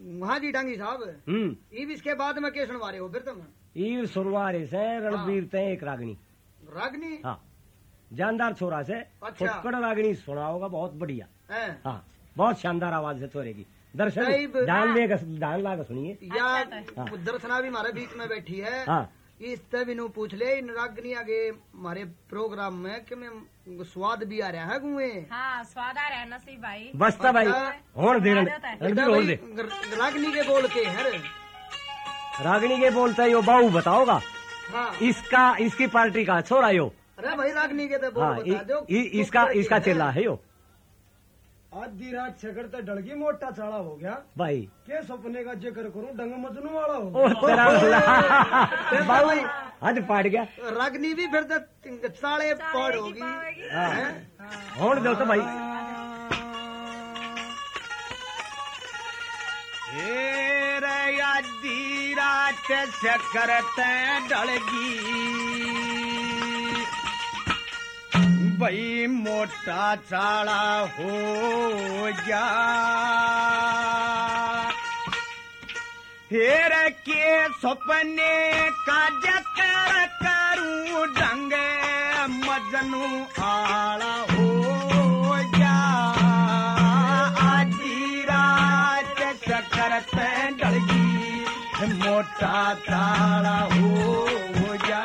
हाँ जी डांगी साहब। ईब इसके बाद में क्या सुनवा रहे हो फिर तुम? ईब सुनवा रहे से रणबीर ते एक रागनी। रागनी? हाँ, जानदार छोरा से। अच्छा। फुटकड़ रागनी सुना होगा, बहुत बढ़िया। हाँ, बहुत शानदार आवाज है छोरे की। दर्शन ध्यान ला सुनिए। या दर्शना भी हमारे बीच में बैठी है। हाँ, इस तब इन्हों पूछ ले इन रागनी आगे हमारे प्रोग्राम में कि मैं स्वाद भी आ रहा है गुए। हाँ, स्वाद आ रहा है नसीब भाई। बस्ता भाई होड़ दे रागनी के बोल के है। रागनी के बोलता है यो बाबू बताओगा। हाँ, इसकी पार्टी का छोरा यो। अरे भाई रागनी के तो बोल बता दो। इसका चेला है यो। आधी रात छकड़ता डड़गी मोटा चाड़ा हो गया भाई। के सपने का जिक्र करूं डंग मजनू वाला हो। बाबू हद पाट गया। रागनी भी फिर तो साढ़े पाड़ होगी। होड़ दो तो भाई। आधी रात छकड़ता डड़गी भाई मोटा चाड़ा हो जा। फिर के सपने का जिक्र करूं डंग मजनू आला हो जा। आधी रात चक्कर पे डलगी मोटा चाड़ा हो जा।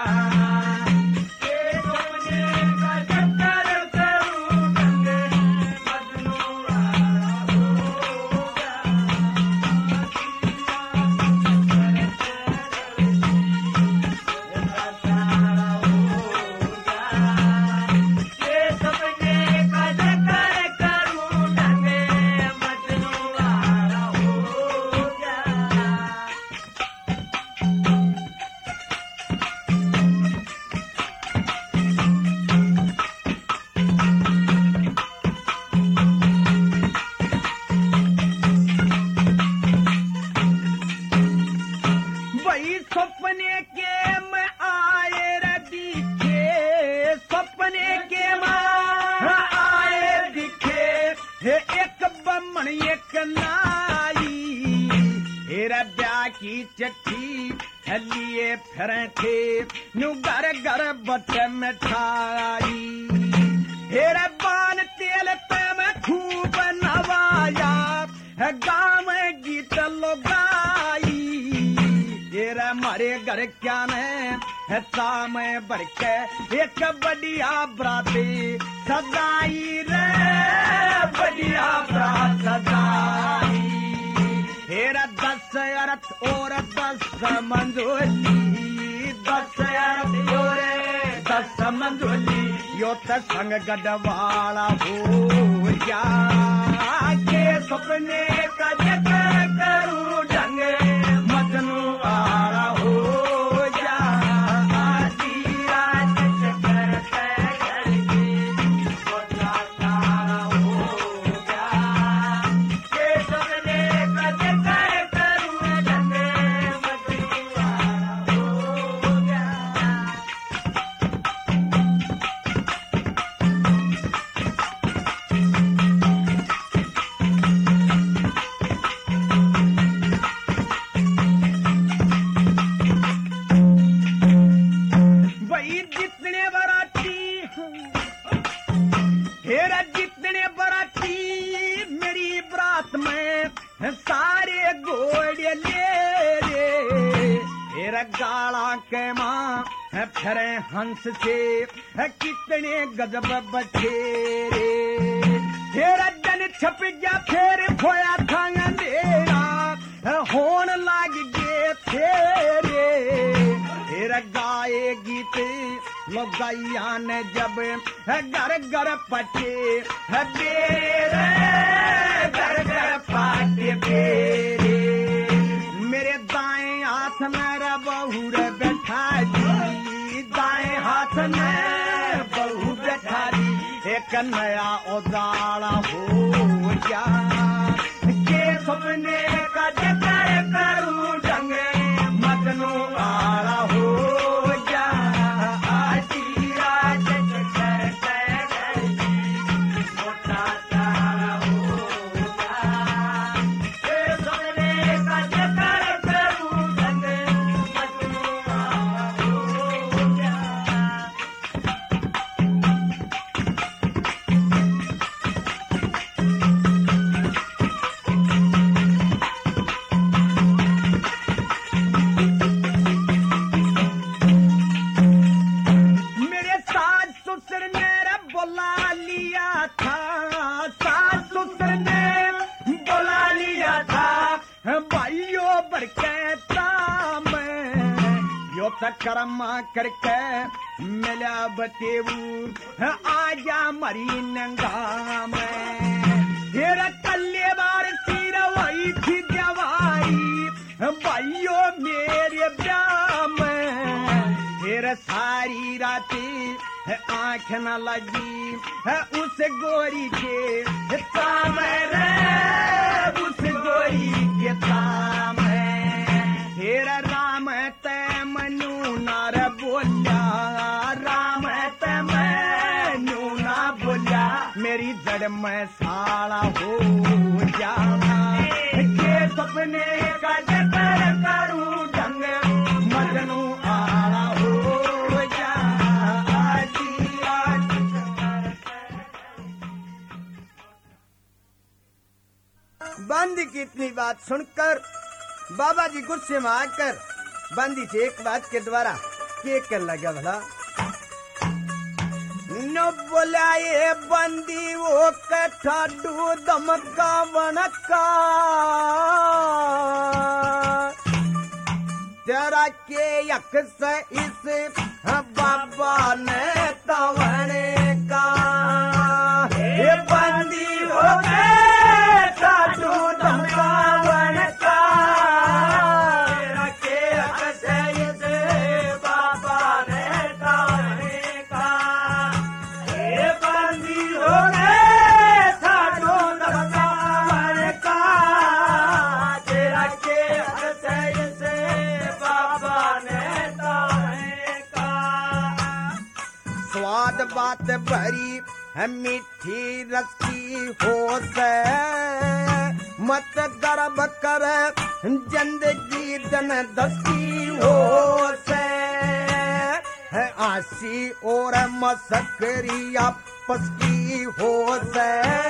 की चिट्ठी लिए फिरे थे नु घर घर बटे मिठाई। हेरे बान तेल पे मैं खूब नवाया गाँव गीत लगाई। हेरे मारे घर क्या ने शाम भर के एक बढ़िया बराती सजाई रे बढ़िया बरात सजाई। हेरा 10 अरत और 10 मंजोली 10 अरत और 10 मंजोली यो त संग गडवाला हो जा। के सपने का जिक्र करूं ढंगे मजनू आला हो जा। आधी रात चक्कर करके मोटा चाड़ा हो जा। के सपने का जिक्र करूं ढंगे मजनू आला हो जा। भाई जितने बराती हेरा जितने बराती मेरी बरात में सारे घोड़े ले रे। हेरा गाला के माँ फिरे हंस से कितने गजब बचे रे। हेरा जन छप गया फिर खोया था अंधेरा होन लाग गए फेरे। फिर गाए गीत लोगाइया ने जब घर घर पटे बेरे घर घर पाटे बेरे। मेरे दाएं हाथ में बहू रे बैठा दी दाएं हाथ में बहू बैठा दी एक नया उजाला हो जा। के सपने का जिक्र करूं ढंगे मजनू आला हो जा। आधी रात चक्कर करके मोटा चाड़ा हो जा। के सपने सकरमा करके मिला बतेऊ आजा मरी नंगा में फिर कल्ले बार सिर वही थी जवाई भाइयों मेरे ब्याह में फिर सारी राती आंख न लगी उस गोरी के ताम रे उस गोरी के ताम फिर राम ते मनु नार बोलिया राम ते मनु ना बोलिया मेरी जड़ में साला हो जाना के सपने का जकर करूं ढंग मजनू आला हो जा बांदी की इतनी बात सुनकर बाबा जी गुस्से में आकर बांदी से एक बात के द्वारा के कर लगा भला न बोलाए बंदी वो कठाडू दमका बनका तेरा के यक से इस बाबा ने तवने का ये बंदी हो गए कठाडू दमका बनका तेरा के यक से इस बाबा ने तवने का ये बंदी हो गए कठाडू दमका बनका तेरा के यक से इस बाबा ने तवने का स्वाद बात भरी है मीठी रस्सी हो से मत गर्भ कर जिंदगी दन दस्ती हो से है आसी और मसकरी आपस की हो से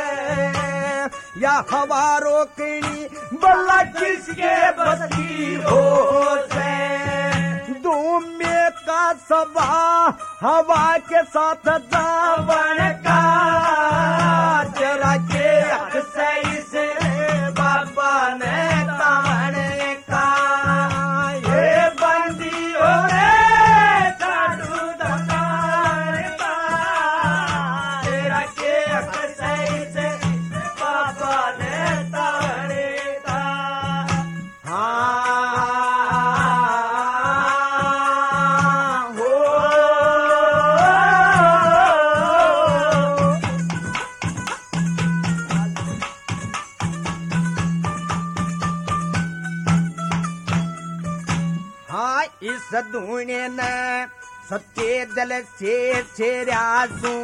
या हवा रोकनी बल्ला किसके बस की हो से में का सबा हवा के साथ दावन का जरा के अक्सर से बाबा ने ताने का ये बंदी हो रे साधु दतार का जरा के अक्सर से बाबा ने ताने का इस धूने न सत्य दल से छेरासू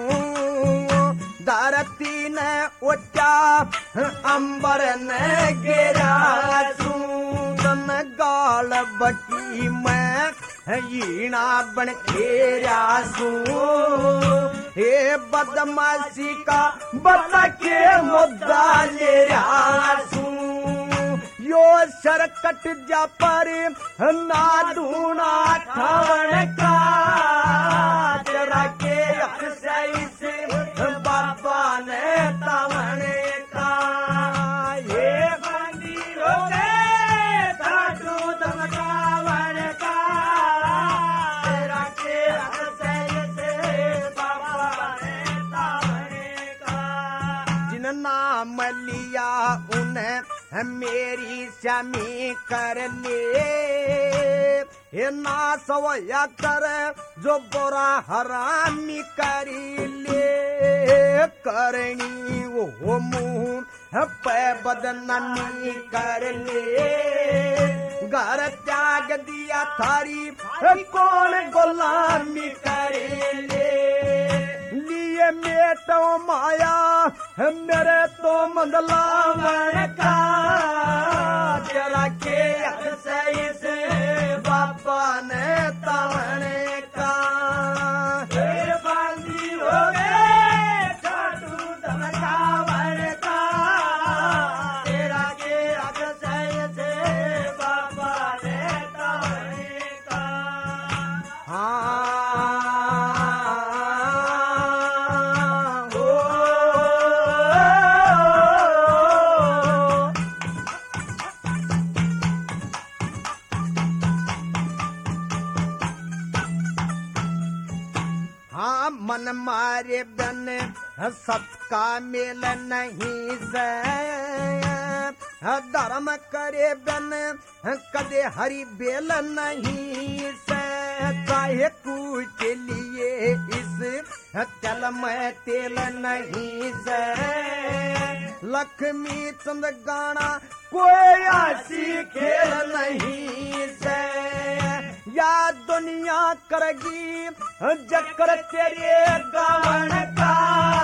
धरती न उठा अंबर न गिरासू तन गाल बटी में ईना बन खेरासू हे बदमाशी का बता के मुद्दा ले रासू यो सरकट जा पर ना ढूंढा ठाण का जरा के अक्सर से बाबा ने तावने का ये बंदी हो गए साधु दमकावन का जरा के अक्सर से बाबा ने तावने का जिन नाम लिया उन्हें मेरी शमी कर ले हे ना सवया कर जो बोरा हरामी करी ले करनी वो मुंह पे बदनामी कर ले घर त्याग दिया थारी कौन गुलामी करे लिए में तो माया मेरे तो मंगलावन का जरा के अक्सर से बाबा ने तावने का बांदी हो गए साधु दमकावन का तेरा के अक्सर से बाबा ने तावने का मन मारे बन सबका मेल नहीं से धर्म करे बन कदे हरि बेल नहीं से चाहे कुछ लिए इस तेल में तेल नहीं से लक्ष्मी चंद गाना कोई आसी खेल नहीं से या दुनिया करेगी जकर तेरे गावन का